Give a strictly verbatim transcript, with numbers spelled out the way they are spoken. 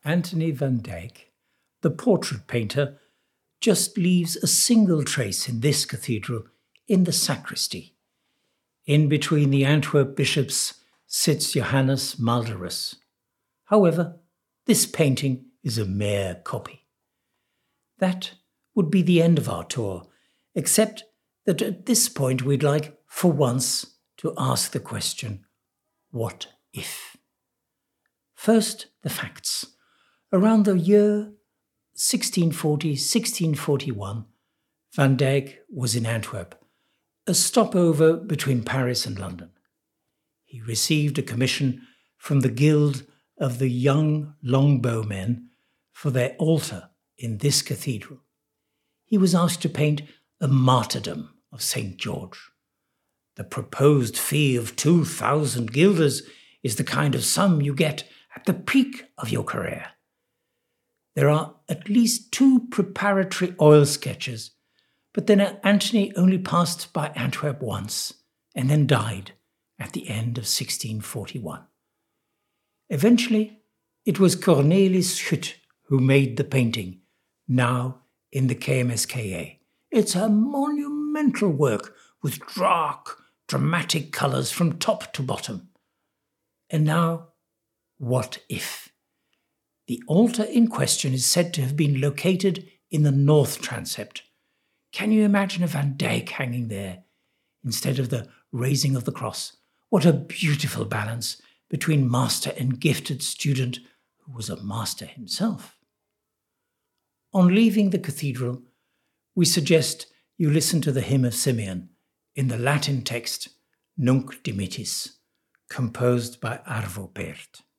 Anthony van Dyck, the portrait painter, just leaves a single trace in this cathedral in the sacristy. In between the Antwerp bishops sits Johannes Malderus. However, this painting is a mere copy. That would be the end of our tour, except that at this point we'd like, for once, to ask the question, what if? First, the facts. Around the year sixteen forty to sixteen forty-one, Van Dyck was in Antwerp, a stopover between Paris and London. He received a commission from the Guild of the Young Longbowmen for their altar in this cathedral. He was asked to paint a martyrdom of Saint George. The proposed fee of two thousand guilders is the kind of sum you get at the peak of your career. There are at least two preparatory oil sketches, but then Antony only passed by Antwerp once and then died at the end of sixteen forty-one. Eventually, it was Cornelis Schut who made the painting, now in the K M S K A. It's a monumental work with dark, dramatic colours from top to bottom. And now, what if? The altar in question is said to have been located in the north transept. Can you imagine a Van Dyck hanging there instead of the raising of the cross? What a beautiful balance between master and gifted student who was a master himself. On leaving the cathedral, we suggest you listen to the hymn of Simeon in the Latin text Nunc Dimittis, composed by Arvo Pärt.